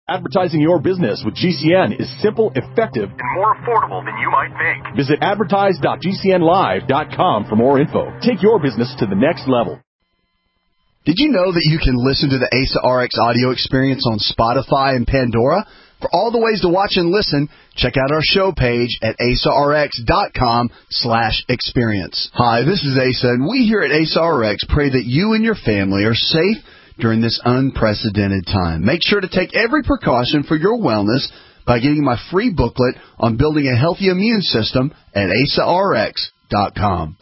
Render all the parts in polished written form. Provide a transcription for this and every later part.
Advertising your business with GCN is simple, effective, and more affordable than you might think. Visit advertise.gcnlive.com for more info. Take your business to the next level. Did you know that you can listen to the ASA RX audio experience on Spotify and Pandora? For all the ways to watch and listen, check out our show page at asarx.com/experience. Hi, this is Asa, and we here at ASA RX pray that you and your family are safe during this unprecedented time. Make sure to take every precaution for your wellness by getting my free booklet on building a healthy immune system at asarx.com.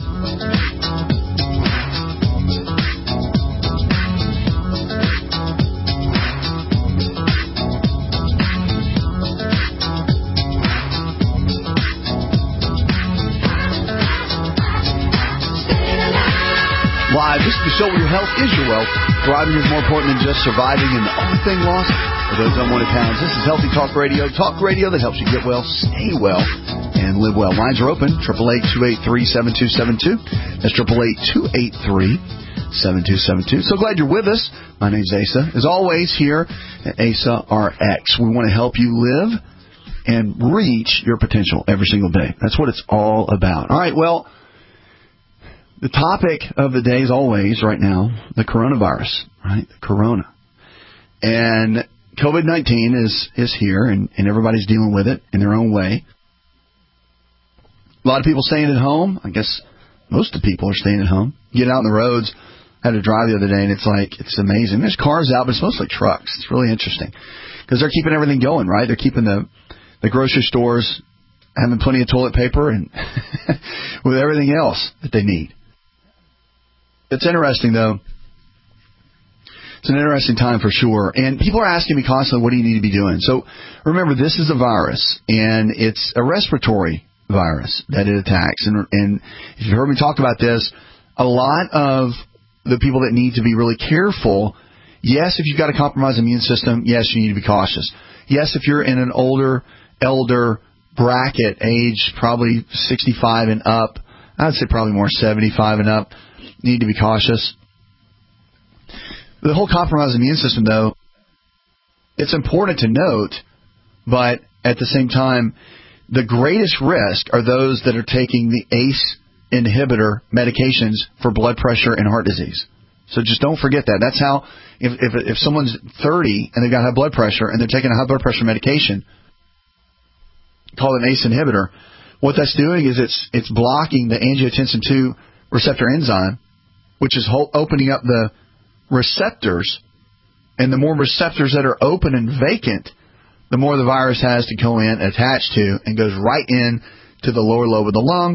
Live, this is the show where your health is your wealth. Thriving is more important than just surviving, and the only thing lost are those unwanted pounds. This is Healthy Talk Radio that helps you get well, stay well, and live well. Lines are open, 888-283-7272. That's 888-283-7272. So glad you're with us. My name's Asa. As always, here at ASA RX, we want to help you live and reach your potential every single day. That's what it's all about. All right, well, the topic of the day is always, right now, the coronavirus, right? The corona. And COVID-19 is here, and everybody's dealing with it in their own way. A lot of people staying at home. I guess most of the people are staying at home. Get out on the roads. I had to drive the other day, and it's amazing. There's cars out, but it's mostly trucks. It's really interesting because they're keeping everything going, right? They're keeping the grocery stores having plenty of toilet paper and with everything else that they need. It's interesting, though. It's an interesting time for sure. And people are asking me constantly, what do you need to be doing? So remember, this is a virus, and it's a respiratory virus that it attacks. And if you've heard me talk about this, a lot of the people that need to be really careful, yes, if you've got a compromised immune system, yes, you need to be cautious. Yes, if you're in an elder bracket, age probably 65 and up, I'd say probably more 75 and up, need to be cautious. The whole compromised immune system, though, it's important to note, but at the same time, the greatest risk are those that are taking the ACE inhibitor medications for blood pressure and heart disease. So just don't forget that. That's how, if someone's 30 and they've got high blood pressure and they're taking a high blood pressure medication called an ACE inhibitor, what that's doing is it's blocking the angiotensin II receptor enzyme, which is opening up the receptors. And the more receptors that are open and vacant, the more the virus has to go in, attach to, and goes right in to the lower lobe of the lung,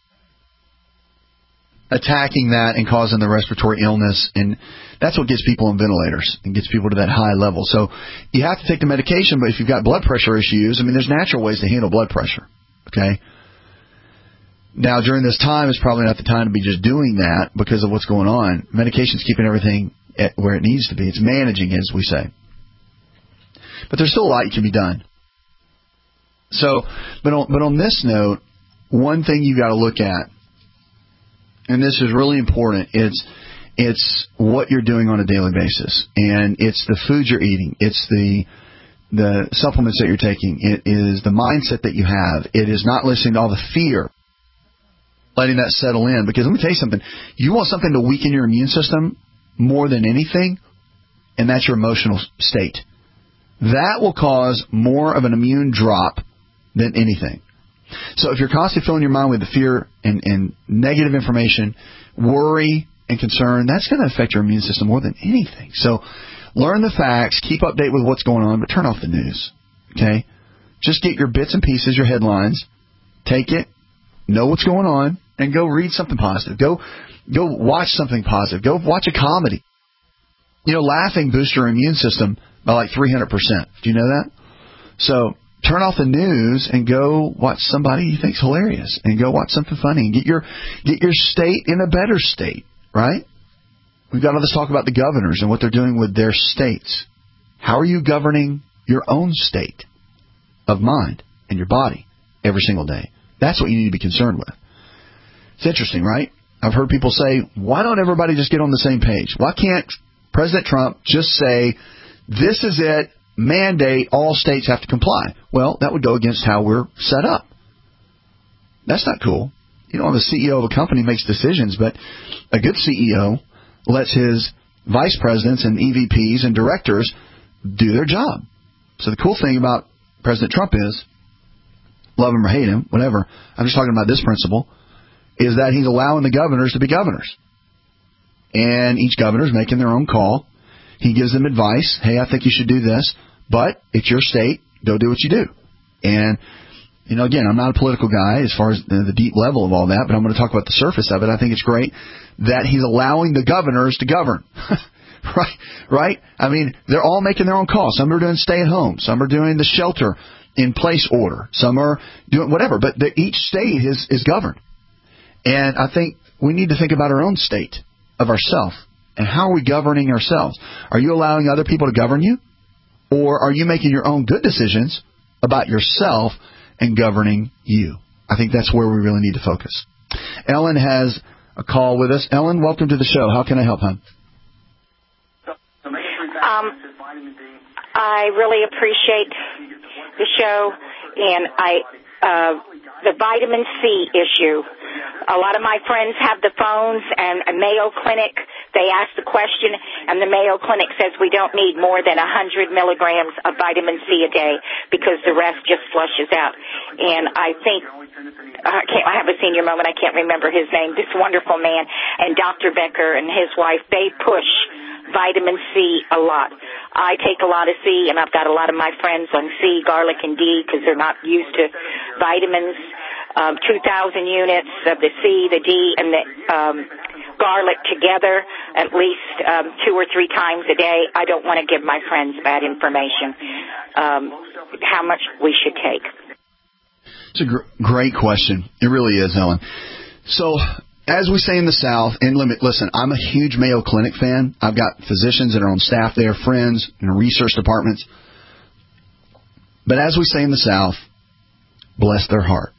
attacking that and causing the respiratory illness. And that's what gets people on ventilators and gets people to that high level. So you have to take the medication, but if you've got blood pressure issues, there's natural ways to handle blood pressure. Okay? Now, during this time, it's probably not the time to be just doing that because of what's going on. Medication's keeping everything at where it needs to be. It's managing, as we say. But there's still a lot that can be done. So, but on this note, one thing you got to look at, and this is really important, it's what you're doing on a daily basis, and it's the food you're eating, it's the supplements that you're taking, it is the mindset that you have, it is not listening to all the fear, letting that settle in. Because let me tell you something, you want something to weaken your immune system more than anything, and that's your emotional state. That will cause more of an immune drop than anything. So if you're constantly filling your mind with the fear and negative information, worry and concern, that's going to affect your immune system more than anything. So learn the facts, keep update with what's going on, but turn off the news. Okay? Just get your bits and pieces, your headlines, take it, know what's going on, and go read something positive. Go watch something positive. Go watch a comedy. Laughing boosts your immune system by like 300%. Do you know that? So turn off the news and go watch somebody you think's hilarious, and go watch something funny, and get your state in a better state, right? We've got all this talk about the governors and what they're doing with their states. How are you governing your own state of mind and your body every single day? That's what you need to be concerned with. It's interesting, right? I've heard people say, why don't everybody just get on the same page? Why can't President Trump just say, this is it, mandate all states have to comply. Well, that would go against how we're set up. That's not cool. You know, the CEO of a company makes decisions, but a good CEO lets his vice presidents and EVPs and directors do their job. So the cool thing about President Trump is, love him or hate him, whatever, I'm just talking about this principle, is that he's allowing the governors to be governors. And each governor is making their own call. He gives them advice. Hey, I think you should do this, but it's your state. Go do what you do. And, you know, again, I'm not a political guy as far as the deep level of all that, but I'm going to talk about the surface of it. I think it's great that he's allowing the governors to govern. Right? I mean, they're all making their own call. Some are doing stay at home. Some are doing the shelter in place order. Some are doing whatever, but each state is governed. And I think we need to think about our own state of ourselves and how are we governing ourselves. Are you allowing other people to govern you, or are you making your own good decisions about yourself and governing you? I think that's where we really need to focus. Ellen has a call with us. Ellen, welcome to the show. How can I help, hon? I really appreciate the show, and the vitamin C issue. A lot of my friends have the phones, and a Mayo Clinic, they ask the question, and the Mayo Clinic says we don't need more than 100 milligrams of vitamin C a day because the rest just flushes out. And I think, I have a senior moment, I can't remember his name, this wonderful man, and Dr. Becker and his wife, they push vitamin C a lot. I take a lot of C, and I've got a lot of my friends on C, garlic, and D because they're not used to vitamins. 2,000 units of the C, the D, and the garlic together at least 2 or 3 times a day. I don't want to give my friends bad information. How much we should take. It's a great question. It really is, Ellen. So, as we say in the South, and listen, I'm a huge Mayo Clinic fan. I've got physicians that are on staff there, friends in research departments. But as we say in the South, bless their heart.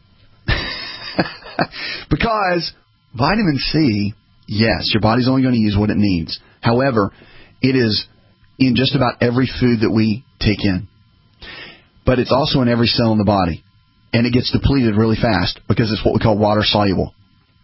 Because vitamin C, yes, your body's only going to use what it needs. However, it is in just about every food that we take in. But it's also in every cell in the body. And it gets depleted really fast because it's what we call water soluble.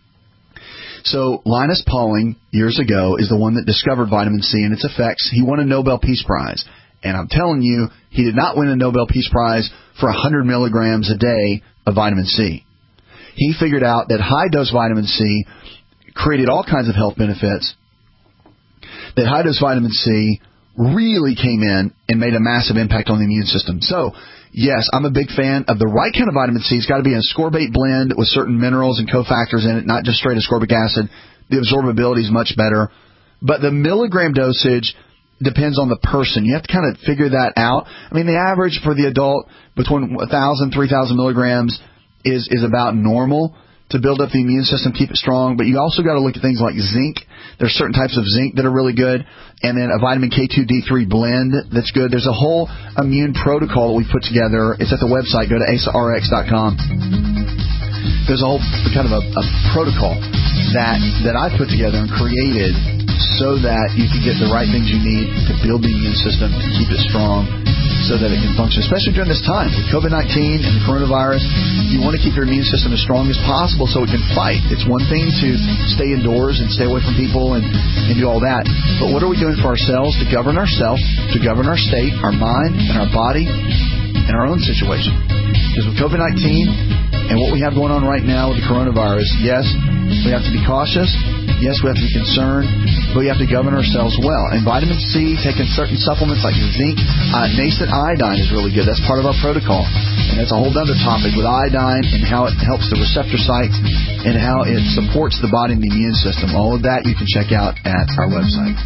So Linus Pauling, years ago, is the one that discovered vitamin C and its effects. He won a Nobel Peace Prize. And I'm telling you, he did not win a Nobel Peace Prize for 100 milligrams a day of vitamin C. He figured out that high-dose vitamin C created all kinds of health benefits, that high-dose vitamin C really came in and made a massive impact on the immune system. So, yes, I'm a big fan of the right kind of vitamin C. It's got to be in a ascorbate blend with certain minerals and cofactors in it, not just straight ascorbic acid. The absorbability is much better. But the milligram dosage depends on the person. You have to kind of figure that out. I mean, the average for the adult between 1,000 and 3,000 milligrams is about normal to build up the immune system, keep it strong. But you also got to look at things like zinc. There's certain types of zinc that are really good. And then a vitamin K2D3 blend that's good. There's a whole immune protocol that we put together. It's at the website. Go to asarx.com. There's a whole kind of a protocol that I put together and created so that you can get the right things you need to build the immune system, to keep it strong, so that it can function, especially during this time with COVID-19 and the coronavirus. You want to keep your immune system as strong as possible so it can fight. It's one thing to stay indoors and stay away from people and do all that, but what are we doing for ourselves to govern ourselves, to govern our state, our mind, and our body, and our own situation? Because with COVID-19 and what we have going on right now with the coronavirus, yes, we have to be cautious. Yes, we have to be concerned, but we have to govern ourselves well. And vitamin C, taking certain supplements like zinc, nascent iodine is really good. That's part of our protocol. And that's a whole other topic with iodine and how it helps the receptor sites and how it supports the body and the immune system. All of that you can check out at our website.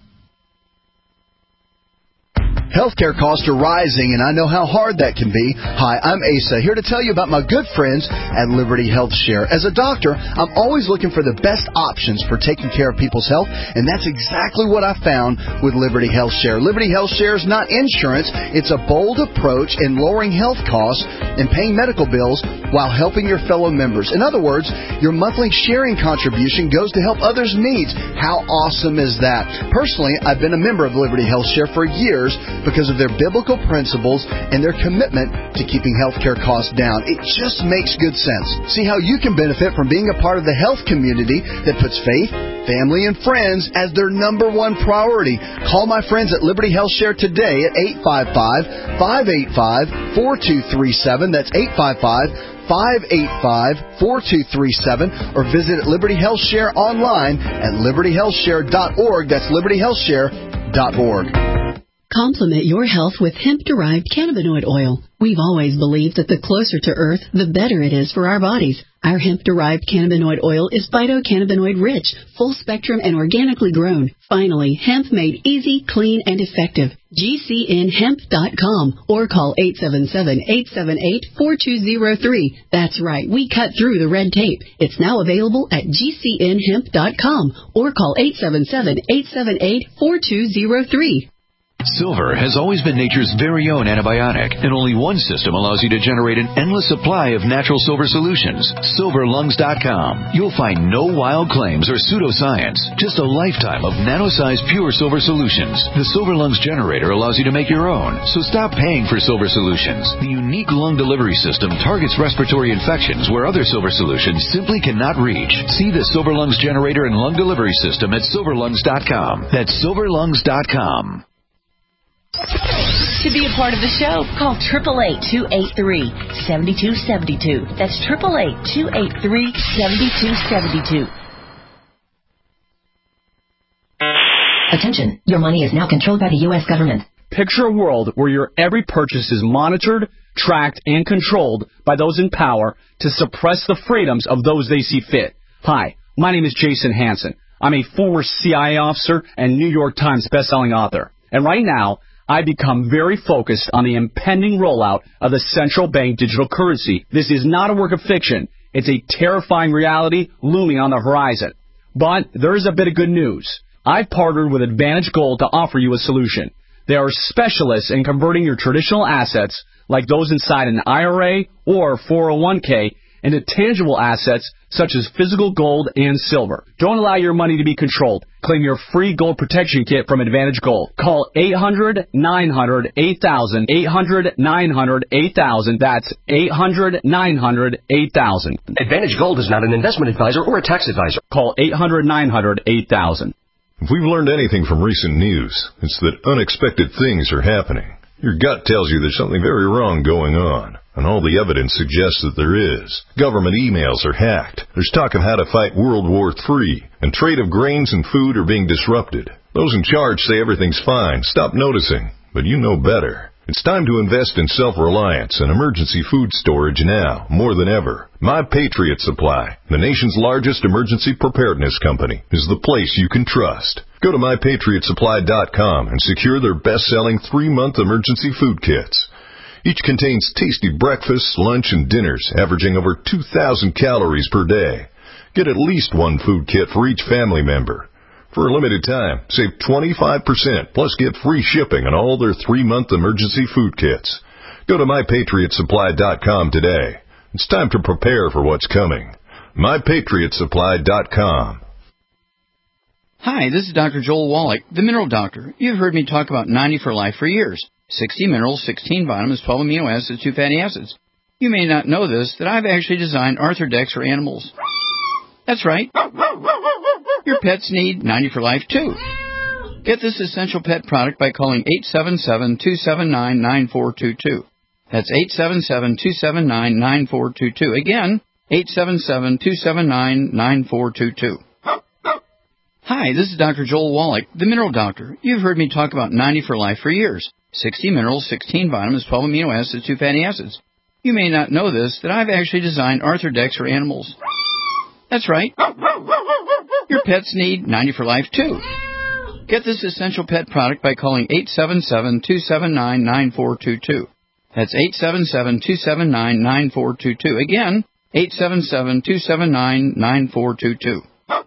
Healthcare costs are rising, and I know how hard that can be. Hi, I'm Asa, here to tell you about my good friends at Liberty Health Share. As a doctor, I'm always looking for the best options for taking care of people's health, and that's exactly what I found with Liberty Health Share. Liberty Health Share is not insurance. It's a bold approach in lowering health costs and paying medical bills while helping your fellow members. In other words, your monthly sharing contribution goes to help others' needs. How awesome is that? Personally, I've been a member of Liberty Health Share for years, because of their biblical principles and their commitment to keeping healthcare costs down. It just makes good sense. See how you can benefit from being a part of the health community that puts faith, family, and friends as their number one priority. Call my friends at Liberty Health Share today at 855-585-4237. That's 855-585-4237, or visit Liberty Health Share online at libertyhealthshare.org. That's libertyhealthshare.org. Complement your health with hemp-derived cannabinoid oil. We've always believed that the closer to Earth, the better it is for our bodies. Our hemp-derived cannabinoid oil is phytocannabinoid-rich, full-spectrum, and organically grown. Finally, hemp made easy, clean, and effective. GCNhemp.com or call 877-878-4203. That's right, we cut through the red tape. It's now available at GCNhemp.com or call 877-878-4203. Silver has always been nature's very own antibiotic, and only one system allows you to generate an endless supply of natural silver solutions. SilverLungs.com. You'll find no wild claims or pseudoscience, just a lifetime of nano-sized pure silver solutions. The Silver Lungs generator allows you to make your own, so stop paying for silver solutions. The unique lung delivery system targets respiratory infections where other silver solutions simply cannot reach. See the Silver Lungs generator and lung delivery system at SilverLungs.com. That's SilverLungs.com. To be a part of the show, call 888-283-7272. That's 888-283-7272. Attention, your money is now controlled by the U.S. government. Picture a world where your every purchase is monitored, tracked, and controlled by those in power to suppress the freedoms of those they see fit. Hi, my name is Jason Hansen. I'm a former CIA officer and New York Times bestselling author. And right now, I become very focused on the impending rollout of the central bank digital currency. This is not a work of fiction. It's a terrifying reality looming on the horizon. But there is a bit of good news. I've partnered with Advantage Gold to offer you a solution. They are specialists in converting your traditional assets, like those inside an IRA or 401k, into tangible assets such as physical gold and silver. Don't allow your money to be controlled. Claim your free gold protection kit from Advantage Gold. Call 800-900-8000, 800-900-8000. That's 800-900-8000. Advantage Gold is not an investment advisor or a tax advisor. Call 800-900-8000. If we've learned anything from recent news, it's that unexpected things are happening. Your gut tells you there's something very wrong going on, and all the evidence suggests that there is. Government emails are hacked. There's talk of how to fight World War III, and trade of grains and food are being disrupted. Those in charge say everything's fine. Stop noticing, but you know better. It's time to invest in self-reliance and emergency food storage now, more than ever. My Patriot Supply, the nation's largest emergency preparedness company, is the place you can trust. Go to MyPatriotSupply.com and secure their best-selling 3-month emergency food kits. Each contains tasty breakfasts, lunch, and dinners, averaging over 2,000 calories per day. Get at least one food kit for each family member. For a limited time, save 25%, plus get free shipping on all their 3-month emergency food kits. Go to MyPatriotSupply.com today. It's time to prepare for what's coming. MyPatriotSupply.com. Hi, this is Dr. Joel Wallach, the Mineral Doctor. You've heard me talk about 90 for Life for years. 60 minerals, 16 vitamins, 12 amino acids, 2 fatty acids. You may not know this, that I've actually designed Arthrodex for animals. That's right. Your pets need 90 for Life, too. Get this essential pet product by calling 877-279-9422. That's 877-279-9422. Again, 877-279-9422. Hi, this is Dr. Joel Wallach, the Mineral Doctor. You've heard me talk about 90 for Life for years. 60 minerals, 16 vitamins, 12 amino acids, 2 fatty acids. You may not know this, that I've actually designed Arthrodex for animals. That's right. Your pets need 90 for Life, too. Get this essential pet product by calling 877-279-9422. That's 877-279-9422. Again, 877-279-9422.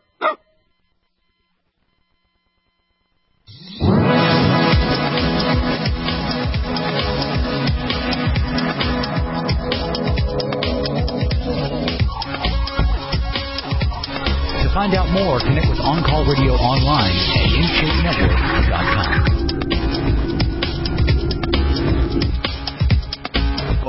To find out more, connect with On Call Radio online at InShapeNetwork.com.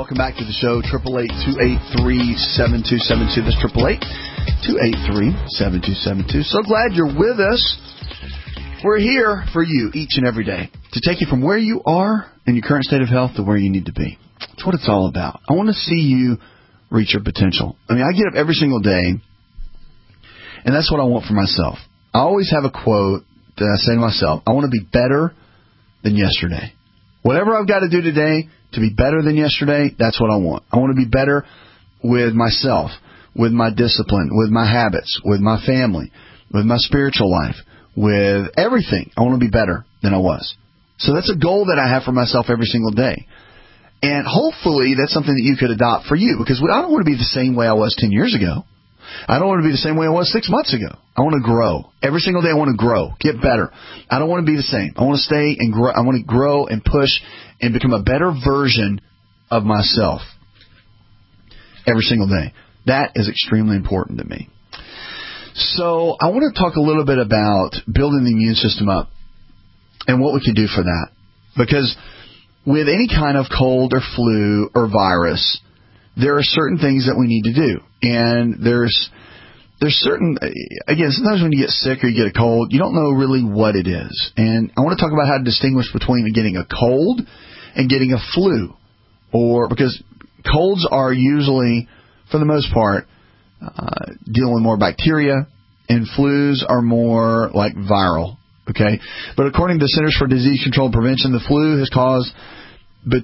welcome back to the show. 888-283-7272. That's 888-283-7272. So glad you're with us. We're here for you each and every day to take you from where you are in your current state of health to where you need to be. That's what it's all about. I want to see you reach your potential. I mean, I get up every single day, and that's what I want for myself. I always have a quote that I say to myself, I want to be better than yesterday. Whatever I've got to do today to be better than yesterday, that's what I want. I want to be better with myself, with my discipline, with my habits, with my family, with my spiritual life, with everything. I want to be better than I was. So that's a goal that I have for myself every single day. And hopefully that's something that you could adopt for you, because I don't want to be the same way I was 10 years ago. I don't want to be the same way I was 6 months ago. I want to grow. Every single day I want to grow, get better. I don't want to be the same. I want to stay and grow. I want to grow and push and become a better version of myself every single day. That is extremely important to me. So I want to talk a little bit about building the immune system up and what we can do for that. Because with any kind of cold or flu or virus, there are certain things that we need to do. And there's certain, again, sometimes when you get sick or you get a cold, you don't know really what it is. And I want to talk about how to distinguish between getting a cold and getting a flu. Because colds are usually, for the most part, dealing with more bacteria, and flus are more like viral. Okay? But according to the Centers for Disease Control and Prevention, the flu has caused the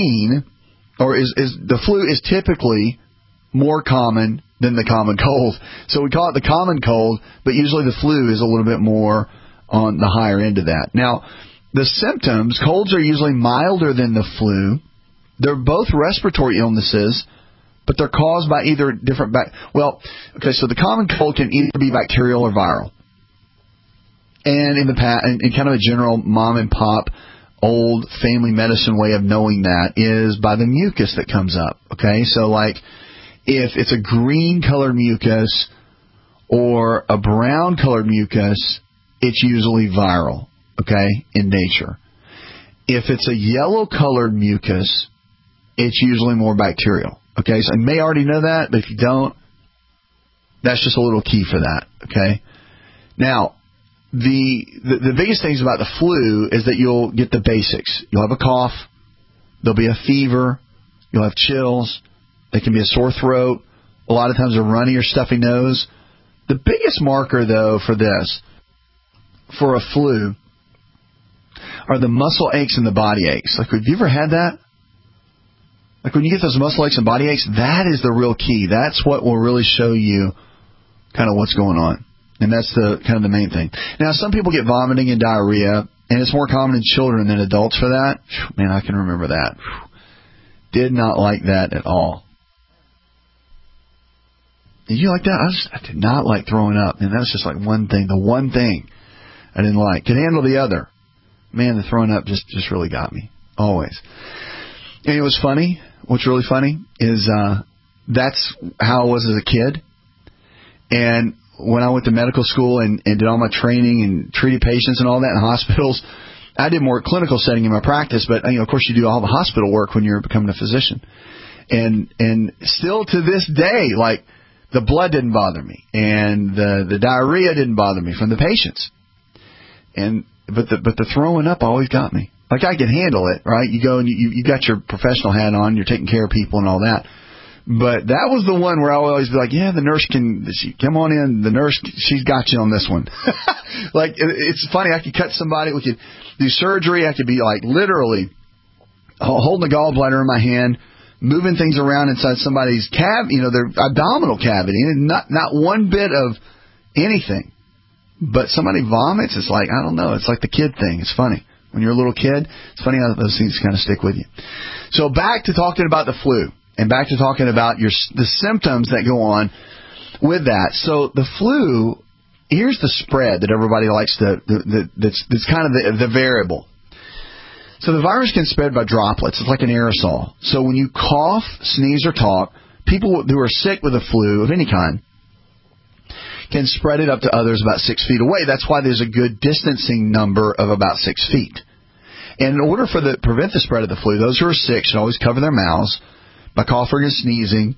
flu is typically more common than the common cold. So we call it the common cold, but usually the flu is a little bit more on the higher end of that. Now, the symptoms, colds are usually milder than the flu. They're both respiratory illnesses, but they're caused by either different so the common cold can either be bacterial or viral. And in kind of a general mom and pop old family medicine way of knowing that is by the mucus that comes up. Okay, so like if it's a green colored mucus or a brown colored mucus, it's usually viral. Okay, in nature. If it's a yellow colored mucus, it's usually more bacterial. Okay, so I may already know that, but if you don't, that's just a little key for that. Okay, now the biggest things about the flu is that you'll get the basics. You'll have a cough, there'll be a fever, you'll have chills, there can be a sore throat, a lot of times a runny or stuffy nose. The biggest marker, though, for a flu, are the muscle aches and the body aches. Like, have you ever had that? Like when you get those muscle aches and body aches, that is the real key. That's what will really show you kind of what's going on. And that's the kind of the main thing. Now, some people get vomiting and diarrhea, and it's more common in children than adults for that. Man, I can remember that. Did not like that at all. Did you like that? I did not like throwing up. And that's just like one thing. The one thing I didn't like. Could handle the other. Man, the throwing up just really got me. Always. And it was funny. What's really funny is that's how I was as a kid. And when I went to medical school and did all my training and treated patients and all that in hospitals, I did more clinical setting in my practice. But, of course, you do all the hospital work when you're becoming a physician. And still to this day, like, the blood didn't bother me. And the diarrhea didn't bother me from the patients. But the throwing up always got me. Like, I can handle it, right? You go and you got your professional hat on, you're taking care of people and all that. But that was the one where I would always be like, yeah, the nurse come on in. The nurse, she's got you on this one. Like, it's funny. I could cut somebody. We could do surgery. I could be like literally holding a gallbladder in my hand, moving things around inside somebody's their abdominal cavity. And not one bit of anything. But somebody vomits. It's like, I don't know. It's like the kid thing. It's funny. When you're a little kid, it's funny how those things kind of stick with you. So back to talking about the flu. And back to talking about the symptoms that go on with that. So the flu, here's the spread that everybody likes that's kind of the variable. So the virus can spread by droplets. It's like an aerosol. So when you cough, sneeze, or talk, people who are sick with a flu of any kind can spread it up to others about 6 feet away. That's why there's a good distancing number of about 6 feet. And in order prevent the spread of the flu, those who are sick should always cover their mouths. by coughing and sneezing.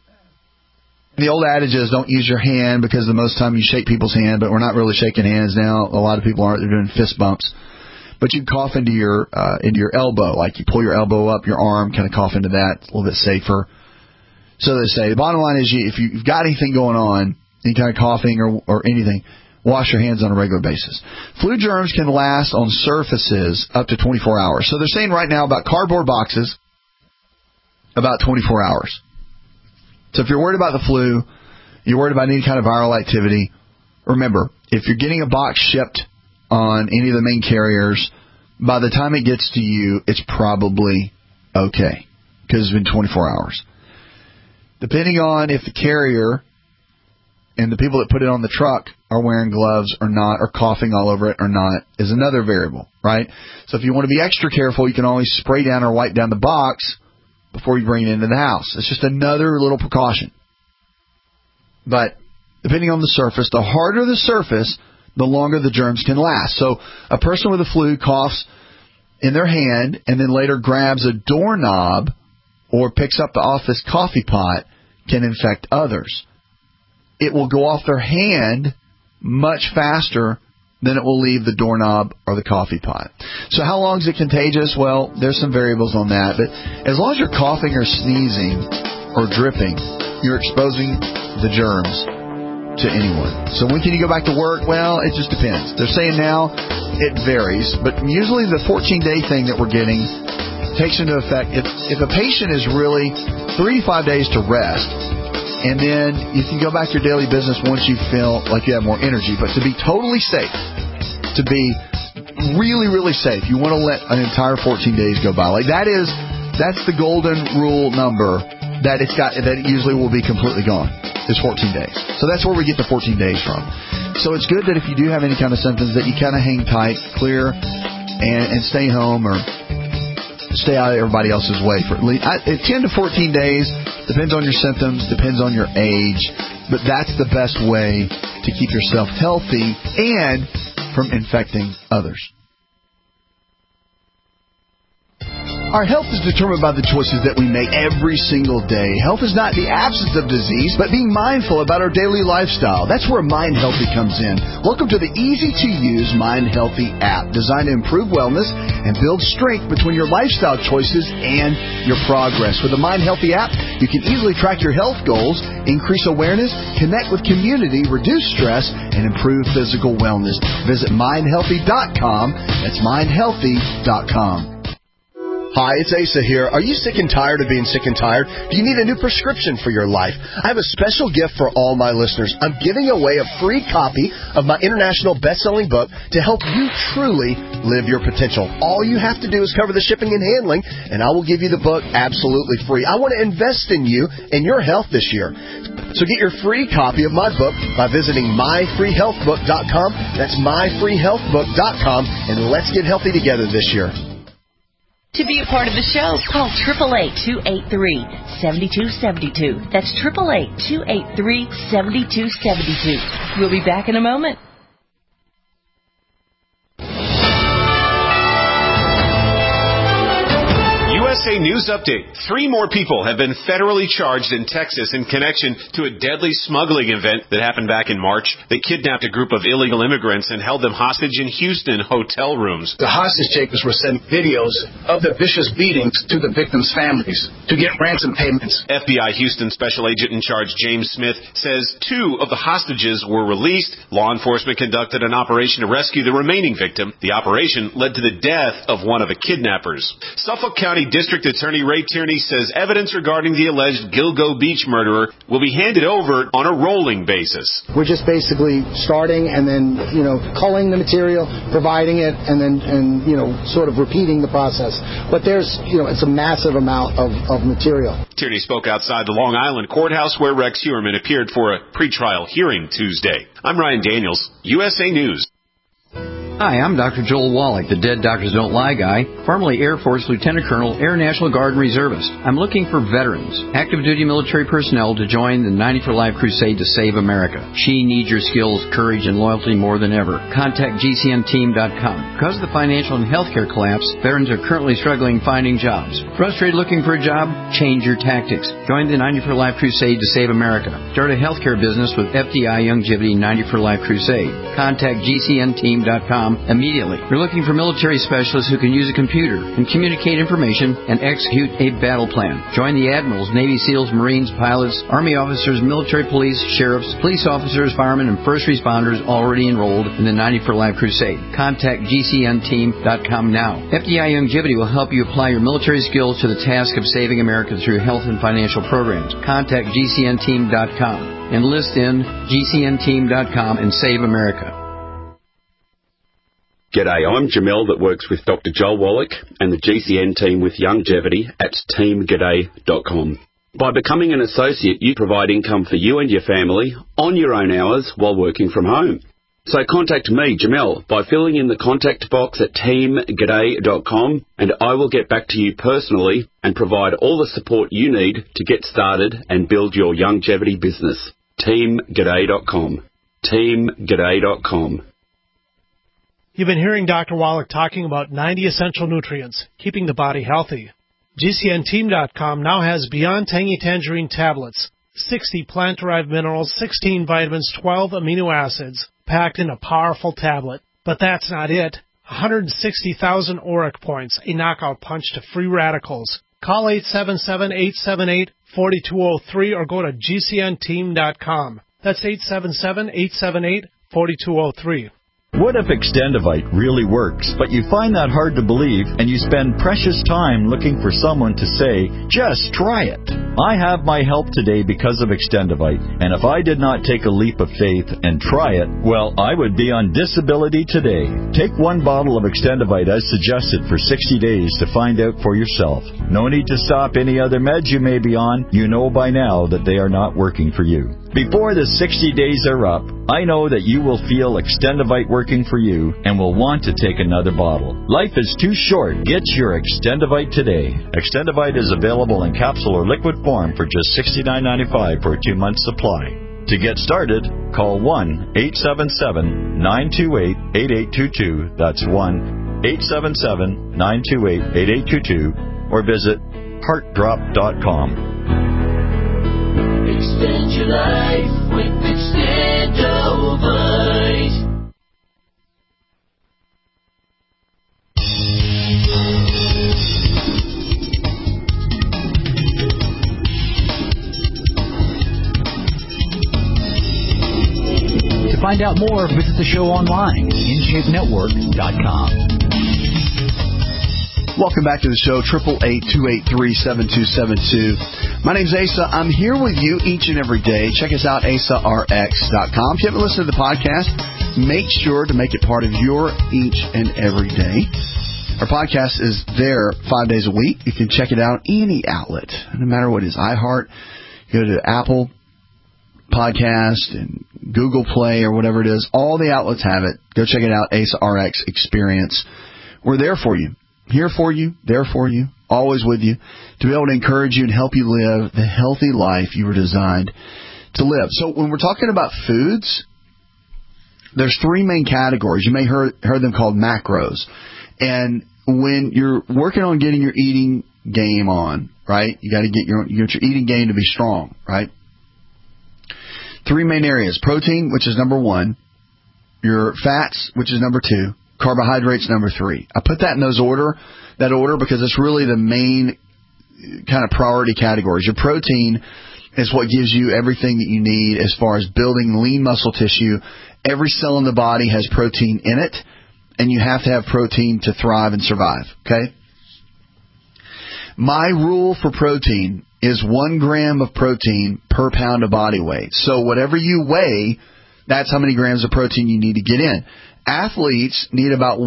The old adage is don't use your hand because the most time you shake people's hand, but we're not really shaking hands now. A lot of people aren't. They're doing fist bumps. But you cough into your elbow, like you pull your elbow up, your arm, kind of cough into that. It's a little bit safer. So they say the bottom line is if you've got anything going on, any kind of coughing or anything, wash your hands on a regular basis. Flu germs can last on surfaces up to 24 hours. So they're saying right now about cardboard boxes, about 24 hours. So if you're worried about the flu, you're worried about any kind of viral activity, remember, if you're getting a box shipped on any of the main carriers, by the time it gets to you, it's probably okay because it's been 24 hours. Depending on if the carrier and the people that put it on the truck are wearing gloves or not, or coughing all over it or not, is another variable, right? So if you want to be extra careful, you can always spray down or wipe down the box before you bring it into the house. It's just another little precaution. But depending on the surface, the harder the surface, the longer the germs can last. So a person with a flu coughs in their hand and then later grabs a doorknob or picks up the office coffee pot can infect others. It will go off their hand much faster than it will leave the doorknob or the coffee pot. So how long is it contagious? Well, there's some variables on that. But as long as you're coughing or sneezing or dripping, you're exposing the germs to anyone. So when can you go back to work? Well, it just depends. They're saying now it varies. But usually the 14-day thing that we're getting takes into effect if a patient is really 3 to 5 days to rest, and then you can go back to your daily business once you feel like you have more energy. But to be totally safe, to be really, really safe, you want to let an entire 14 days go by. Like that's the golden rule number that it usually will be completely gone. Is 14 days. So that's where we get the 14 days from. So it's good that if you do have any kind of symptoms that you kind of hang tight, clear, and stay home or stay out of everybody else's way for at least 10 to 14 days. Depends on your symptoms, depends on your age, but that's the best way to keep yourself healthy and from infecting others. Our health is determined by the choices that we make every single day. Health is not the absence of disease, but being mindful about our daily lifestyle. That's where Mind Healthy comes in. Welcome to the easy-to-use Mind Healthy app, designed to improve wellness and build strength between your lifestyle choices and your progress. With the Mind Healthy app, you can easily track your health goals, increase awareness, connect with community, reduce stress, and improve physical wellness. Visit mindhealthy.com. That's mindhealthy.com. Hi, it's Asa here. Are you sick and tired of being sick and tired? Do you need a new prescription for your life? I have a special gift for all my listeners. I'm giving away a free copy of my international best-selling book to help you truly live your potential. All you have to do is cover the shipping and handling, and I will give you the book absolutely free. I want to invest in you and your health this year. So get your free copy of my book by visiting myfreehealthbook.com. That's myfreehealthbook.com, and let's get healthy together this year. To be a part of the show, call 888-283-7272. That's 888-283-7272. We'll be back in a moment. USA News Update. 3 more people have been federally charged in Texas in connection to a deadly smuggling event that happened back in March. They kidnapped a group of illegal immigrants and held them hostage in Houston hotel rooms. The hostage takers were sending videos of the vicious beatings to the victims' families to get ransom payments. FBI Houston Special Agent in Charge James Smith says 2 of the hostages were released. Law enforcement conducted an operation to rescue the remaining victim. The operation led to the death of one of the kidnappers. Suffolk County District Attorney Ray Tierney says evidence regarding the alleged Gilgo Beach murderer will be handed over on a rolling basis. We're just basically starting and then, culling the material, providing it, and then, sort of repeating the process. But there's, it's a massive amount of material. Tierney spoke outside the Long Island courthouse where Rex Heuermann appeared for a pretrial hearing Tuesday. I'm Ryan Daniels, USA News. Hi, I'm Dr. Joel Wallach, the Dead Doctors Don't Lie guy, formerly Air Force Lieutenant Colonel, Air National Guard and Reservist. I'm looking for veterans, active duty military personnel to join the 90 for Life crusade to save America. She needs your skills, courage, and loyalty more than ever. Contact GCNteam.com. Because of the financial and healthcare collapse, veterans are currently struggling finding jobs. Frustrated looking for a job? Change your tactics. Join the 90 for Life crusade to save America. Start a healthcare business with FDI Youngevity 90 for Life crusade. Contact GCNteam.com immediately. You're looking for military specialists who can use a computer and communicate information and execute a battle plan. Join the admirals, Navy SEALs, Marines, pilots, Army officers, military police, sheriffs, police officers, firemen, and first responders already enrolled in the 90 for Life crusade. Contact GCNteam.com now. FDI Youngevity will help you apply your military skills to the task of saving America through health and financial programs. Contact GCNteam.com. Enlist in GCNteam.com and save America. G'day, I'm Jamel that works with Dr. Joel Wallach and the GCN team with Youngevity at teamg'day.com. By becoming an associate, you provide income for you and your family on your own hours while working from home. So contact me, Jamel, by filling in the contact box at teamg'day.com, and I will get back to you personally and provide all the support you need to get started and build your Youngevity business. teamg'day.com. teamg'day.com. You've been hearing Dr. Wallach talking about 90 essential nutrients, keeping the body healthy. GCNteam.com now has Beyond Tangy Tangerine tablets, 60 plant-derived minerals, 16 vitamins, 12 amino acids, packed in a powerful tablet. But that's not it. 160,000 ORAC points, a knockout punch to free radicals. Call 877-878-4203 or go to GCNteam.com. That's 877-878-4203. What if Extendivite really works, but you find that hard to believe and you spend precious time looking for someone to say, just try it? I have my help today because of Extendivite, and if I did not take a leap of faith and try it, well, I would be on disability today. Take one bottle of Extendivite as suggested for 60 days to find out for yourself. No need to stop any other meds you may be on. You know by now that they are not working for you. Before the 60 days are up, I know that you will feel Extendivite working for you and will want to take another bottle. Life is too short. Get your Extendivite today. Extendivite is available in capsule or liquid form for just $69.95 for a 2-month supply. To get started, call 1-877-928-8822. That's 1-877-928-8822 or visit heartdrop.com. Extend your life with Extendovite. To find out more, visit the show online, InShapeNetwork.com. Welcome back to the show, 888-283-7272. My name's Asa. I'm here with you each and every day. Check us out, AsaRx.com. If you haven't listened to the podcast, make sure to make it part of your each and every day. Our podcast is there 5 days a week. You can check it out any outlet, no matter what it is. iHeart, go to Apple Podcast and Google Play or whatever it is. All the outlets have it. Go check it out, AsaRx Experience. We're there for you. Here for you, there for you, always with you, to be able to encourage you and help you live the healthy life you were designed to live. So when we're talking about foods, there's 3 main categories. You may heard them called macros. And when you're working on getting your eating game on, right, you got to get your eating game to be strong, right? 3 main areas: protein, which is number 1, your fats, which is number 2, carbohydrates, number 3. I put that in that order because it's really the main kind of priority categories. Your protein is what gives you everything that you need as far as building lean muscle tissue. Every cell in the body has protein in it, and you have to have protein to thrive and survive, okay? My rule for protein is 1 gram of protein per pound of body weight. So whatever you weigh, that's how many grams of protein you need to get in. Athletes need about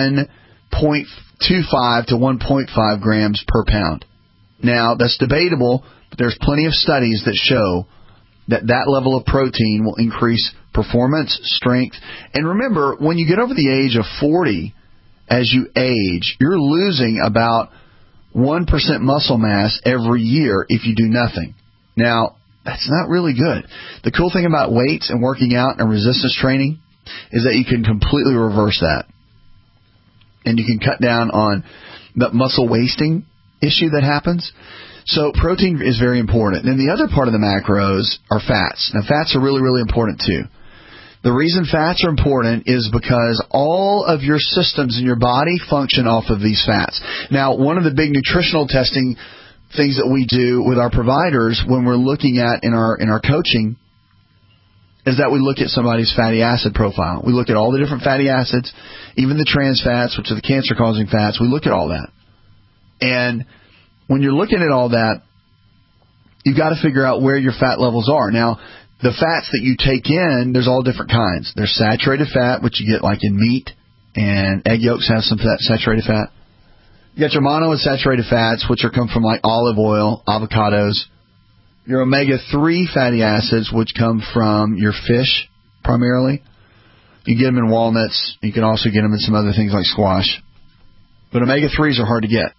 1.25 to 1.5 grams per pound. Now, that's debatable, but there's plenty of studies that show That level of protein will increase performance, strength. And remember, when you get over the age of 40, as you age, you're losing about 1% muscle mass every year if you do nothing. Now, that's not really good. The cool thing about weights and working out and resistance training is that you can completely reverse that. And you can cut down on the muscle wasting issue that happens. So protein is very important. And the other part of the macros are fats. Now, fats are really, really important too. The reason fats are important is because all of your systems in your body function off of these fats. Now, one of the big nutritional testing things that we do with our providers when we're looking at in our coaching is that we look at somebody's fatty acid profile. We look at all the different fatty acids, even the trans fats, which are the cancer-causing fats. We look at all that. And when you're looking at all that, you've got to figure out where your fat levels are. Now, the fats that you take in, there's all different kinds. There's saturated fat, which you get like in meat, and egg yolks have some saturated fat. You got your monounsaturated fats, which come from like olive oil, avocados. Your omega-3 fatty acids, which come from your fish primarily. You get them in walnuts. You can also get them in some other things like squash. But omega-3s are hard to get.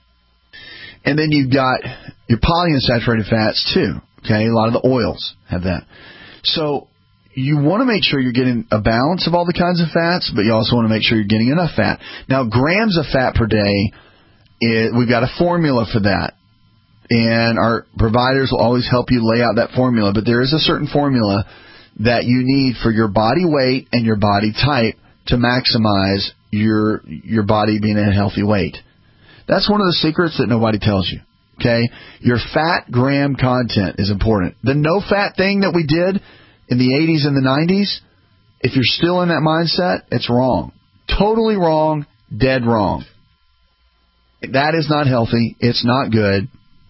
And then you've got your polyunsaturated fats too. Okay, a lot of the oils have that. So you want to make sure you're getting a balance of all the kinds of fats, but you also want to make sure you're getting enough fat. Now, grams of fat per day, we've got a formula for that. And our providers will always help you lay out that formula. But there is a certain formula that you need for your body weight and your body type to maximize your body being at a healthy weight. That's one of the secrets that nobody tells you. Okay? Your fat gram content is important. The no-fat thing that we did in the 80s and the 90s, if you're still in that mindset, it's wrong. Totally wrong, dead wrong. That is not healthy. It's not good.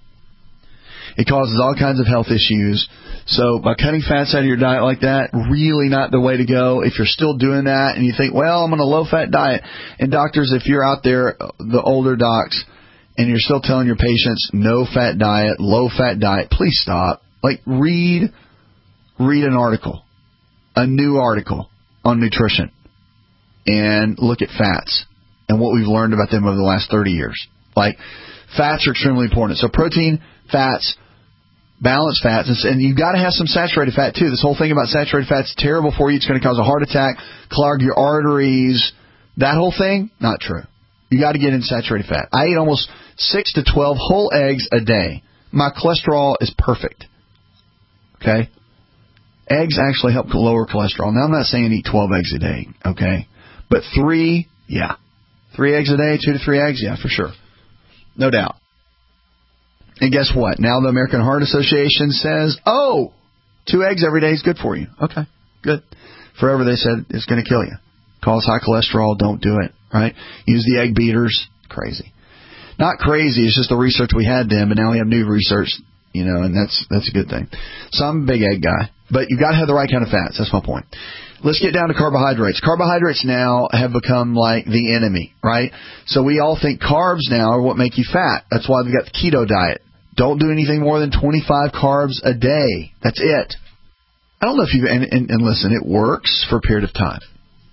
It causes all kinds of health issues. So by cutting fats out of your diet like that, really not the way to go. If you're still doing that and you think, well, I'm on a low-fat diet. And doctors, if you're out there, the older docs, and you're still telling your patients no-fat diet, low-fat diet, please stop. Like, read an article, a new article on nutrition, and look at fats and what we've learned about them over the last 30 years. Like, fats are extremely important. So protein, fats, balanced fats, and you've got to have some saturated fat too. This whole thing about saturated fat is terrible for you. It's going to cause a heart attack, clog your arteries. That whole thing, not true. You got to get in saturated fat. I eat almost 6 to 12 whole eggs a day. My cholesterol is perfect. Okay? Eggs actually help lower cholesterol. Now, I'm not saying eat 12 eggs a day, okay? But 3, yeah. 3 eggs a day, 2 to 3 eggs, yeah, for sure. No doubt. And guess what? Now the American Heart Association says, 2 eggs every day is good for you. Okay, good. Forever they said it's going to kill you. Cause high cholesterol, don't do it, right? Use the egg beaters. Crazy. Not crazy, it's just the research we had then, but now we have new research, and that's a good thing. So I'm a big egg guy. But you've got to have the right kind of fats. That's my point. Let's get down to carbohydrates. Carbohydrates now have become like the enemy, right? So we all think carbs now are what make you fat. That's why we've got the keto diet. Don't do anything more than 25 carbs a day. That's it. I don't know if you and listen, it works for a period of time.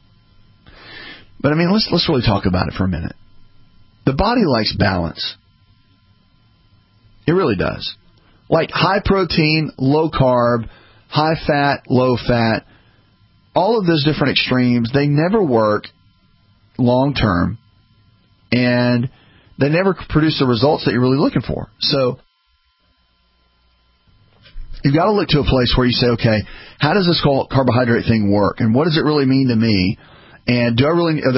But I mean, let's really talk about it for a minute. The body likes balance. It really does. Like high protein, low carb, high fat, low fat, all of those different extremes, they never work long term, and they never produce the results that you're really looking for. So you've got to look to a place where you say, okay, how does this whole carbohydrate thing work, and what does it really mean to me? And do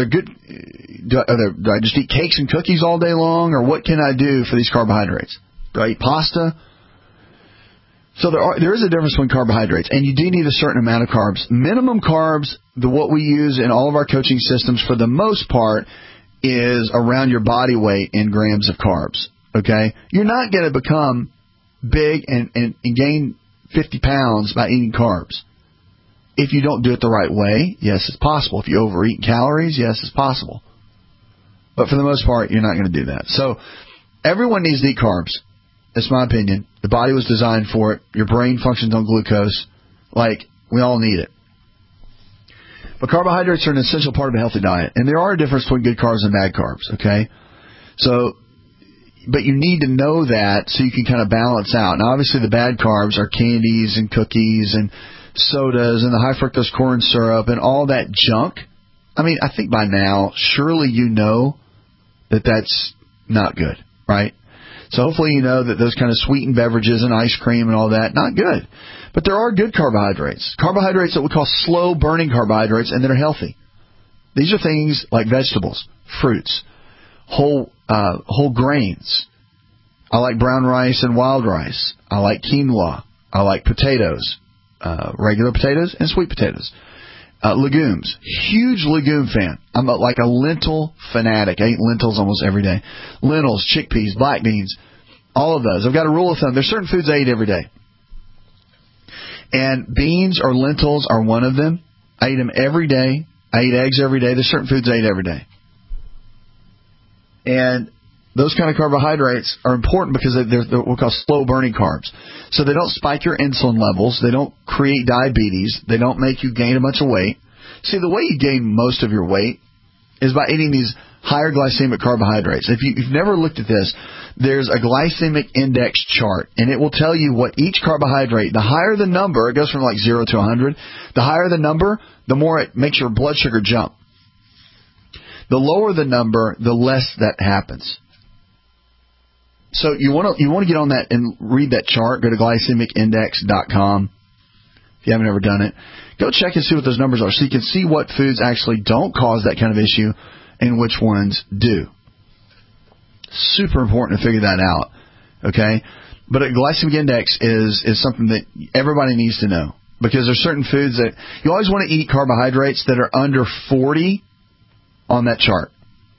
I just eat cakes and cookies all day long, or what can I do for these carbohydrates? Do I eat pasta? So there is a difference between carbohydrates, and you do need a certain amount of carbs. Minimum carbs, what we use in all of our coaching systems for the most part, is around your body weight in grams of carbs. Okay? You're not going to become big and gain 50 pounds by eating carbs. If you don't do it the right way, yes, it's possible. If you overeat calories, yes, it's possible. But for the most part, you're not going to do that. So everyone needs to eat carbs. That's my opinion. The body was designed for it. Your brain functions on glucose. Like, we all need it. But carbohydrates are an essential part of a healthy diet. And there are a difference between good carbs and bad carbs, okay? So, but you need to know that so you can kind of balance out. Now, obviously, the bad carbs are candies and cookies and sodas and the high fructose corn syrup and all that junk. I mean, I think by now, surely you know that that's not good, right? So hopefully you know that those kind of sweetened beverages and ice cream and all that, not good. But there are good carbohydrates. Carbohydrates that we call slow-burning carbohydrates and that are healthy. These are things like vegetables, fruits, whole grains. I like brown rice and wild rice. I like quinoa. I like potatoes, regular potatoes and sweet potatoes. Legumes. Huge legume fan. I'm like a lentil fanatic. I eat lentils almost every day. Lentils, chickpeas, black beans, all of those. I've got a rule of thumb. There's certain foods I eat every day. And beans or lentils are one of them. I eat them every day. I eat eggs every day. There's certain foods I eat every day. And those kind of carbohydrates are important because they're what we call slow-burning carbs. So they don't spike your insulin levels. They don't create diabetes. They don't make you gain a bunch of weight. See, the way you gain most of your weight is by eating these higher glycemic carbohydrates. If you've never looked at this, there's a glycemic index chart, and it will tell you what each carbohydrate, the higher the number, it goes from like 0 to 100, the higher the number, the more it makes your blood sugar jump. The lower the number, the less that happens. So you want to get on that and read that chart. Go to glycemicindex.com if you haven't ever done it. Go check and see what those numbers are so you can see what foods actually don't cause that kind of issue and which ones do. Super important to figure that out, okay? But a glycemic index is something that everybody needs to know because there's certain foods that you always want to eat carbohydrates that are under 40 on that chart.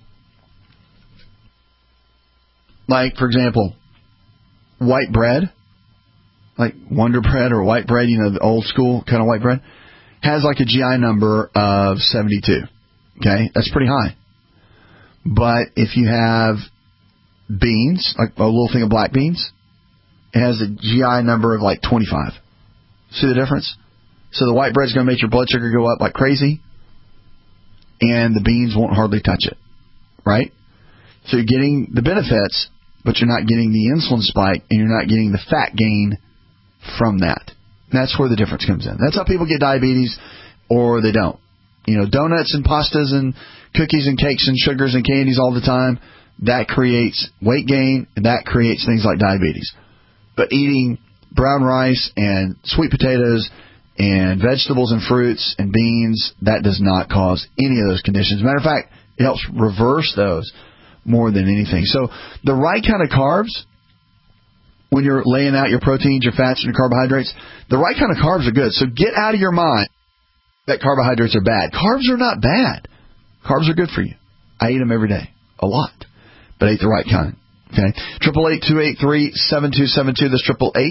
Like, for example, white bread, like Wonder Bread or white bread, you know, the old school kind of white bread, has like a GI number of 72. Okay? That's pretty high. But if you have beans, like a little thing of black beans, it has a GI number of like 25. See the difference? So the white bread's going to make your blood sugar go up like crazy, and the beans won't hardly touch it. Right? So you're getting the benefits, but you're not getting the insulin spike, and you're not getting the fat gain from that. That's where the difference comes in. That's how people get diabetes, or they don't. You know, donuts and pastas and cookies and cakes and sugars and candies all the time, that creates weight gain, and that creates things like diabetes. But eating brown rice and sweet potatoes and vegetables and fruits and beans, that does not cause any of those conditions. As a matter of fact, it helps reverse those more than anything. So the right kind of carbs, when you're laying out your proteins, your fats, and your carbohydrates, the right kind of carbs are good. So get out of your mind that carbohydrates are bad. Carbs are not bad. Carbs are good for you. I eat them every day. A lot. But I eat the right kind. Okay? 888-283-7272. That's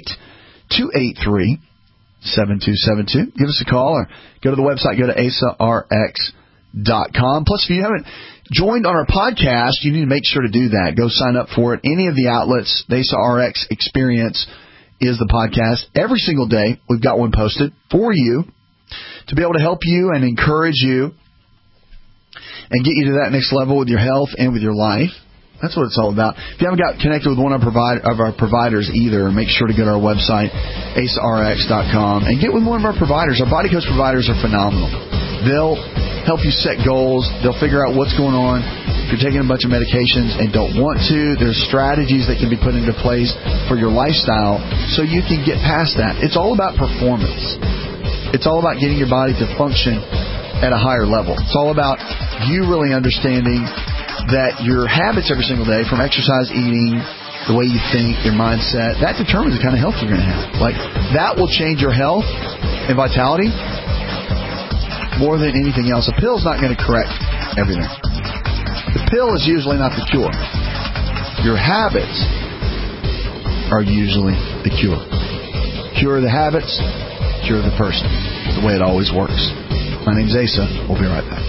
888-283-7272. Give us a call or go to the website. Go to AsaRx.com. Plus, if you haven't joined on our podcast, you need to make sure to do that. Go sign up for it. Any of the outlets, the Asa RX Experience is the podcast. Every single day, we've got one posted for you to be able to help you and encourage you and get you to that next level with your health and with your life. That's what it's all about. If you haven't got connected with one of our providers either, make sure to go to our website, AsaRx.com, and get with one of our providers. Our Body Coach providers are phenomenal. They'll help you set goals. They'll figure out what's going on. If you're taking a bunch of medications and don't want to, there's strategies that can be put into place for your lifestyle so you can get past that. It's all about performance. It's all about getting your body to function at a higher level. It's all about you really understanding that your habits every single day, from exercise, eating, the way you think, your mindset, that determines the kind of health you're going to have. Like, that will change your health and vitality more than anything else. A pill's not going to correct everything. The pill is usually not the cure. Your habits are usually the cure. Cure the habits, cure the person. The way it always works. My name's Asa. We'll be right back.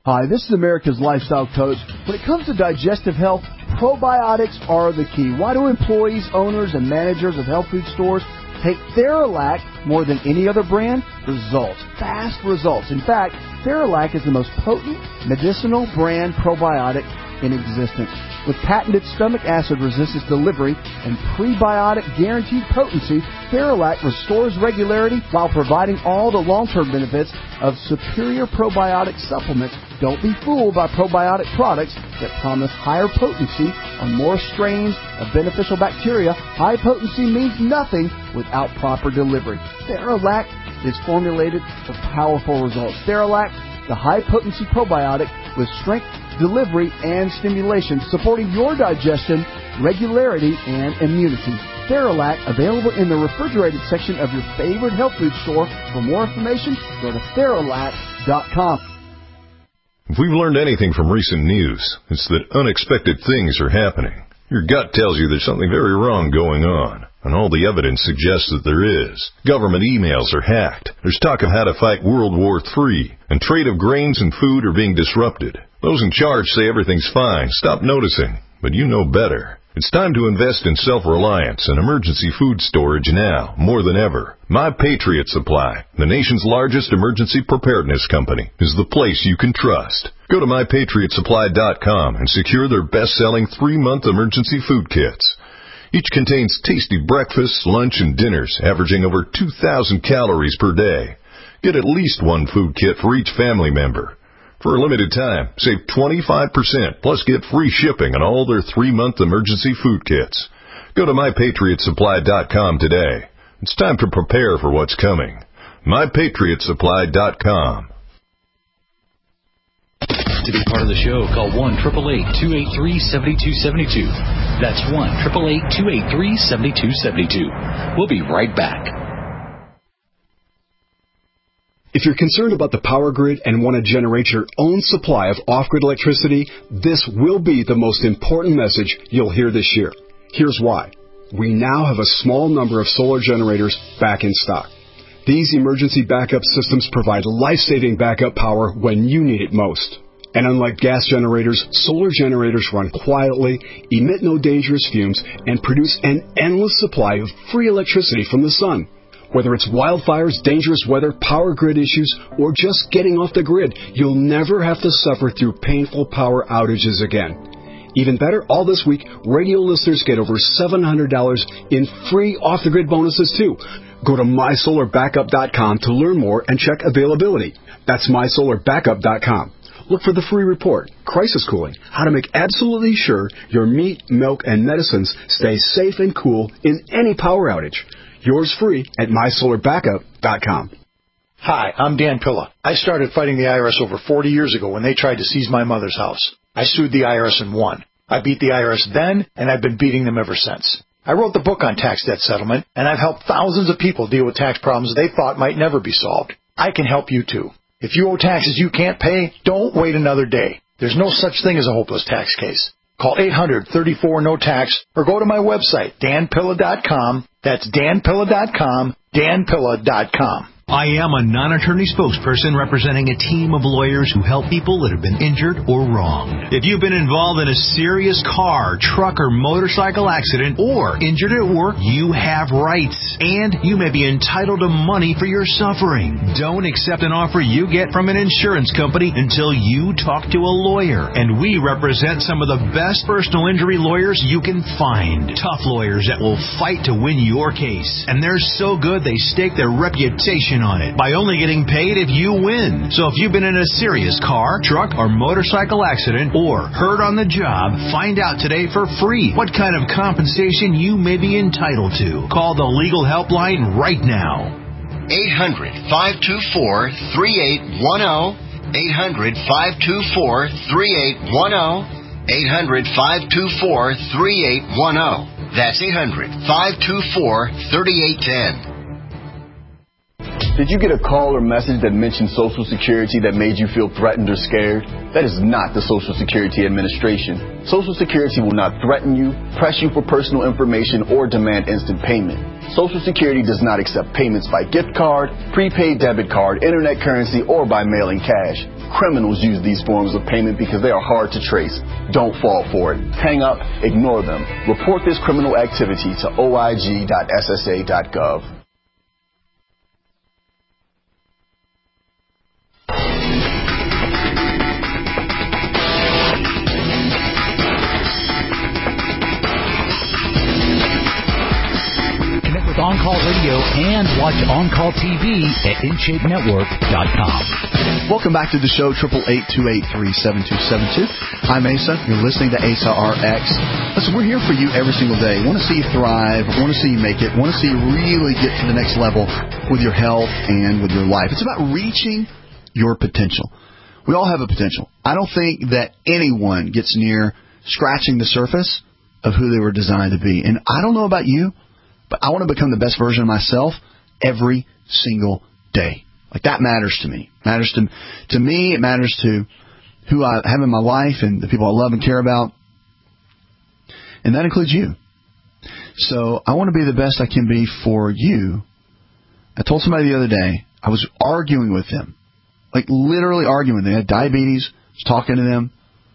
Hi, this is America's Lifestyle Coach. When it comes to digestive health, probiotics are the key. Why do employees, owners, and managers of health food stores take Theralac more than any other brand? Results. Fast results. In fact, Theralac is the most potent medicinal brand probiotic in existence. With patented stomach acid resistance delivery and prebiotic guaranteed potency, Theralac restores regularity while providing all the long-term benefits of superior probiotic supplements. Don't be fooled by probiotic products that promise higher potency on more strains of beneficial bacteria. High potency means nothing without proper delivery. Theralac is formulated for powerful results. Theralac, the high-potency probiotic with strength, delivery, and stimulation, supporting your digestion, regularity, and immunity. Theralac, available in the refrigerated section of your favorite health food store. For more information, go to Theralac.com. If we've learned anything from recent news, it's that unexpected things are happening. Your gut tells you there's something very wrong going on, and all the evidence suggests that there is. Government emails are hacked. There's talk of how to fight World War III, and trade of grains and food are being disrupted. Those in charge say everything's fine. Stop noticing, but you know better. It's time to invest in self-reliance and emergency food storage now, more than ever. My Patriot Supply, the nation's largest emergency preparedness company, is the place you can trust. Go to MyPatriotSupply.com and secure their best-selling 3-month emergency food kits. Each contains tasty breakfasts, lunch, and dinners, averaging over 2,000 calories per day. Get at least one food kit for each family member. For a limited time, save 25%, plus get free shipping on all their 3-month emergency food kits. Go to MyPatriotSupply.com today. It's time to prepare for what's coming. MyPatriotSupply.com. To be part of the show, call 1-888-283-7272. That's 1-888-283-7272. We'll be right back. If you're concerned about the power grid and want to generate your own supply of off-grid electricity, this will be the most important message you'll hear this year. Here's why. We now have a small number of solar generators back in stock. These emergency backup systems provide life-saving backup power when you need it most. And unlike gas generators, solar generators run quietly, emit no dangerous fumes, and produce an endless supply of free electricity from the sun. Whether it's wildfires, dangerous weather, power grid issues, or just getting off the grid, you'll never have to suffer through painful power outages again. Even better, all this week, radio listeners get over $700 in free off-the-grid bonuses, too. Go to MySolarBackup.com to learn more and check availability. That's MySolarBackup.com. Look for the free report, Crisis Cooling, how to make absolutely sure your meat, milk, and medicines stay safe and cool in any power outage. Yours free at MySolarBackup.com. Hi, I'm Dan Pilla. I started fighting the IRS over 40 years ago when they tried to seize my mother's house. I sued the IRS and won. I beat the IRS then, and I've been beating them ever since. I wrote the book on tax debt settlement, and I've helped thousands of people deal with tax problems they thought might never be solved. I can help you too. If you owe taxes you can't pay, don't wait another day. There's no such thing as a hopeless tax case. Call 800-34-NO-TAX or go to my website, danpilla.com. That's danpilla.com, danpilla.com. I am a non-attorney spokesperson representing a team of lawyers who help people that have been injured or wronged. If you've been involved in a serious car, truck, or motorcycle accident or injured at work, you have rights, and you may be entitled to money for your suffering. Don't accept an offer you get from an insurance company until you talk to a lawyer, and we represent some of the best personal injury lawyers you can find. Tough lawyers that will fight to win your case, and they're so good they stake their reputation on it by only getting paid if you win. So if you've been in a serious car, truck, or motorcycle accident or hurt on the job, find out today for free what kind of compensation you may be entitled to. Call the legal helpline right now. 800-524-3810. 800-524-3810. 800-524-3810. That's 800-524-3810. Did you get a call or message that mentioned Social Security that made you feel threatened or scared? That is not the Social Security Administration. Social Security will not threaten you, press you for personal information, or demand instant payment. Social Security does not accept payments by gift card, prepaid debit card, internet currency, or by mailing cash. Criminals use these forms of payment because they are hard to trace. Don't fall for it. Hang up, ignore them. Report this criminal activity to oig.ssa.gov. Connect with On Call Radio and watch On Call TV at InShapeNetwork.com. Welcome back to the show, 888-283-7272. I'm Asa. You're listening to Asa RX. Listen, we're here for you every single day. Want to see you thrive. Want to see you make it. Want to see you really get to the next level with your health and with your life. It's about reaching your potential. We all have a potential. I don't think that anyone gets near scratching the surface of who they were designed to be. And I don't know about you, but I want to become the best version of myself every single day. Like, that matters to me. It matters to me. It matters to who I have in my life and the people I love and care about. And that includes you. So I want to be the best I can be for you. I told somebody the other day, I was arguing with them. Like, literally arguing. They had diabetes. I was talking to them.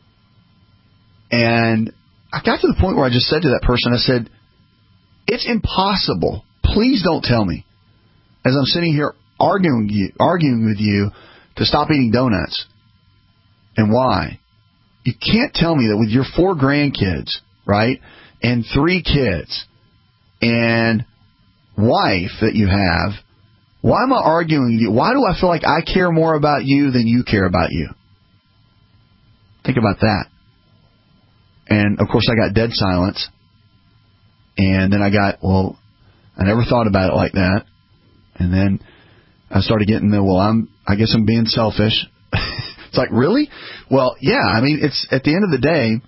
And I got to the point where I just said to that person, I said, it's impossible. Please don't tell me, as I'm sitting here arguing with you, to stop eating donuts. And why? You can't tell me that with your 4 grandkids, right, and 3 kids, and wife that you have, why am I arguing with you? Why do I feel like I care more about you than you care about you? Think about that. And, of course, I got dead silence. And then I got, well, I never thought about it like that. And then I started getting the, I guess I'm being selfish. It's like, really? Well, yeah, I mean, it's at the end of the day,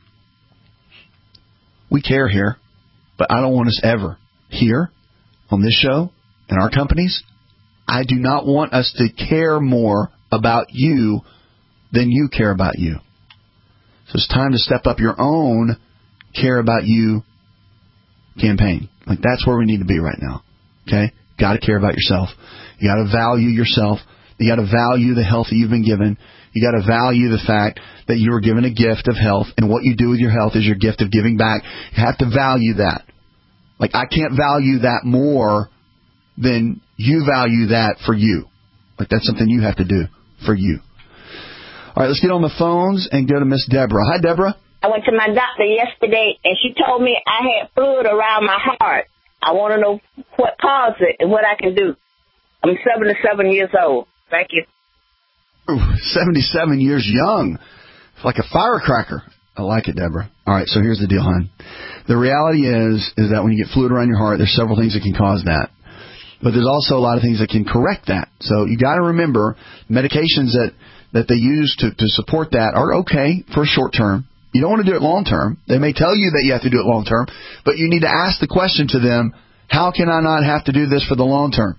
we care here, but I don't want us ever here on this show and our companies. I do not want us to care more about you than you care about you. So it's time to step up your own care about you campaign. Like, that's where we need to be right now. Okay? Got to care about yourself. You got to value yourself. You got to value the health that you've been given. You got to value the fact that you were given a gift of health, and what you do with your health is your gift of giving back. You have to value that. Like, I can't value that more than you value that for you. Like, that's something you have to do for you. All right, let's get on the phones and go to Miss Deborah. Hi, Deborah. I went to my doctor yesterday, and she told me I had fluid around my heart. I want to know what caused it and what I can do. I'm 77 years old. Thank you. Ooh, 77 years young. It's like a firecracker. I like it, Deborah. All right, so here's the deal, hon. The reality is that when you get fluid around your heart, there's several things that can cause that. But there's also a lot of things that can correct that. So you got to remember, medications that they use to support that are okay for short term. You don't want to do it long term. They may tell you that you have to do it long term, but you need to ask the question to them, how can I not have to do this for the long term?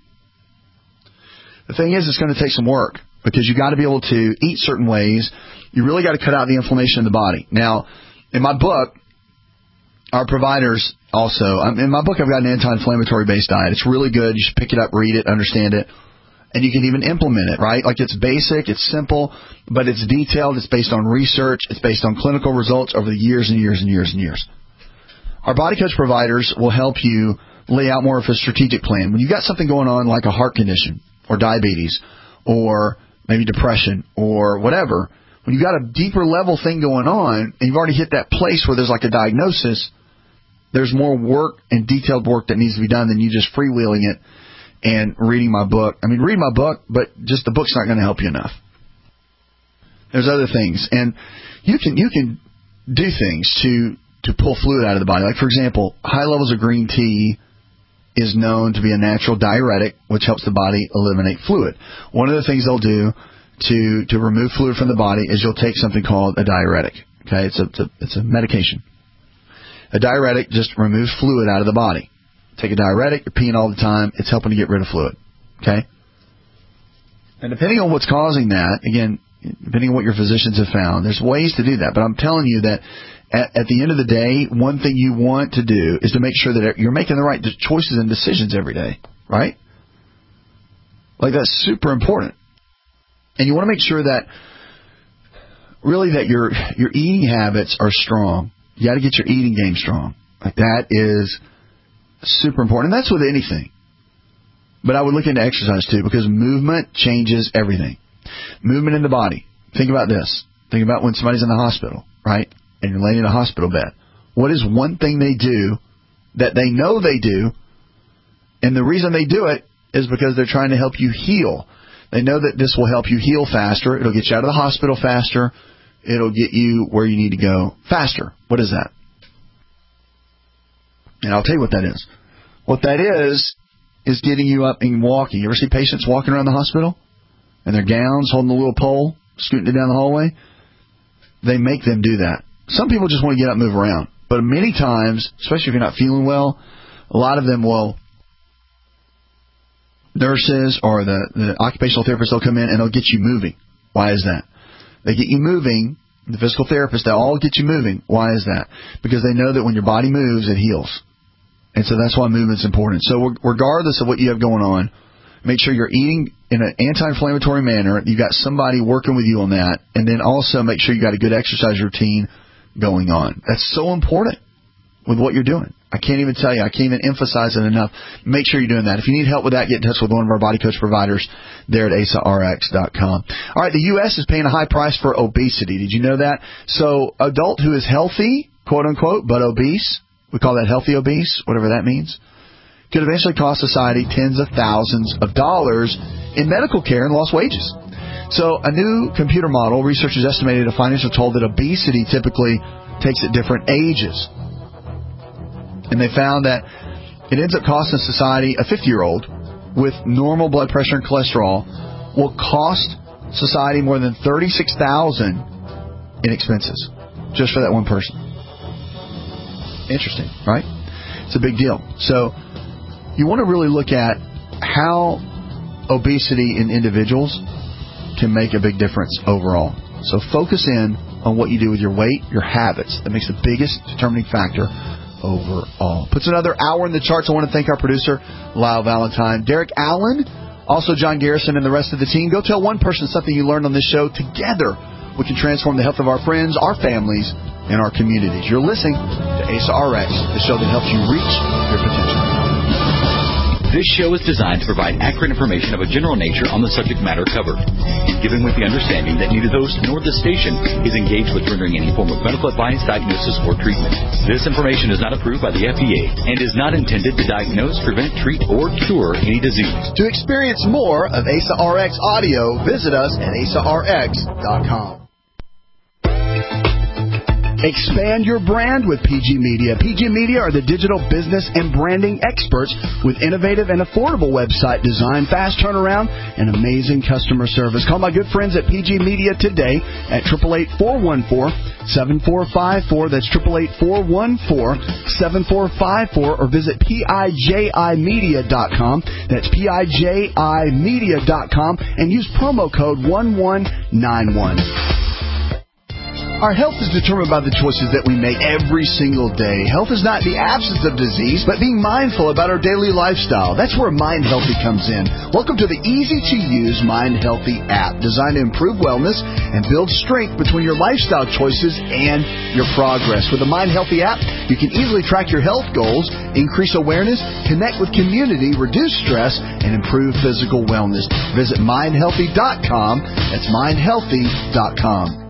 The thing is, it's going to take some work, because you got to be able to eat certain ways. You really got to cut out the inflammation in the body. Now, in my book, our providers also, in my book, I've got an anti-inflammatory based diet. It's really good. You should pick it up, read it, understand it. And you can even implement it, right? Like, it's basic, it's simple, but it's detailed. It's based on research. It's based on clinical results over the years and years and years and years. Our Body Coach providers will help you lay out more of a strategic plan. When you've got something going on like a heart condition or diabetes or maybe depression or whatever, when you've got a deeper level thing going on and you've already hit that place where there's like a diagnosis, there's more work and detailed work that needs to be done than you just freewheeling it and reading my book. I mean, read my book, but just the book's not going to help you enough. There's other things, and you can do things to pull fluid out of the body. Like, for example, high levels of green tea is known to be a natural diuretic, which helps the body eliminate fluid. One of the things they'll do to remove fluid from the body is you'll take something called a diuretic. Okay, it's a medication. A diuretic just removes fluid out of the body. Take a diuretic, you're peeing all the time, it's helping to get rid of fluid. Okay? And depending on what's causing that, again, depending on what your physicians have found, there's ways to do that. But I'm telling you that at the end of the day, one thing you want to do is to make sure that you're making the right choices and decisions every day. Right? Like, that's super important. And you want to make sure that really that your eating habits are strong. You got to get your eating game strong. Like that is super important. And that's with anything. But I would look into exercise too, because movement changes everything. Movement in the body. Think about this. Think about when somebody's in the hospital, right? And you're laying in a hospital bed. What is one thing they do that they know they do? And the reason they do it is because they're trying to help you heal. They know that this will help you heal faster. It'll get you out of the hospital faster. It'll get you where you need to go faster. What is that? And I'll tell you what that is. What that is getting you up and walking. You ever see patients walking around the hospital? In their gowns, holding a little pole, scooting it down the hallway? They make them do that. Some people just want to get up and move around. But many times, especially if you're not feeling well, a lot of them will, nurses or the occupational therapists, they'll come in and they'll get you moving. Why is that? They get you moving. The physical therapists, they'll all get you moving. Why is that? Because they know that when your body moves, it heals. And so that's why movement's important. So regardless of what you have going on, make sure you're eating in an anti-inflammatory manner. You've got somebody working with you on that. And then also make sure you got a good exercise routine going on. That's so important with what you're doing. I can't even tell you. I can't even emphasize it enough. Make sure you're doing that. If you need help with that, get in touch with one of our Body Coach providers there at AsaRx.com. All right, the U.S. is paying a high price for obesity. Did you know that? So adult who is healthy, quote unquote, but obese, we call that healthy obese, whatever that means, could eventually cost society tens of thousands of dollars in medical care and lost wages. So a new computer model, researchers estimated a financial toll that obesity typically takes at different ages. And they found that it ends up costing society, a 50-year-old with normal blood pressure and cholesterol will cost society more than $36,000 in expenses just for that one person. Interesting, right? It's a big deal. So you want to really look at how obesity in individuals can make a big difference overall. So focus in on what you do with your weight, your habits. That makes the biggest determining factor overall. Puts another hour in the charts. I want to thank our producer, Lyle Valentine, Derek Allen, also John Garrison, and the rest of the team. Go tell one person something you learned on this show. Together, we can transform the health of our friends, our families, and our communities. You're listening to Asa RX, the show that helps you reach your potential. This show is designed to provide accurate information of a general nature on the subject matter covered, given with the understanding that neither the host nor the station is engaged with rendering any form of medical advice, diagnosis, or treatment. This information is not approved by the FDA and is not intended to diagnose, prevent, treat, or cure any disease. To experience more of Asa RX audio, visit us at asarx.com. Expand your brand with PG Media. PG Media are the digital business and branding experts with innovative and affordable website design, fast turnaround, and amazing customer service. Call my good friends at PG Media today at 888-414-7454. That's 888-414-7454, or visit PIJImedia.com. That's PIJImedia.com, and use promo code 1191. Our health is determined by the choices that we make every single day. Health is not the absence of disease, but being mindful about our daily lifestyle. That's where Mind Healthy comes in. Welcome to the easy-to-use Mind Healthy app, designed to improve wellness and build strength between your lifestyle choices and your progress. With the Mind Healthy app, you can easily track your health goals, increase awareness, connect with community, reduce stress, and improve physical wellness. Visit mindhealthy.com. That's mindhealthy.com.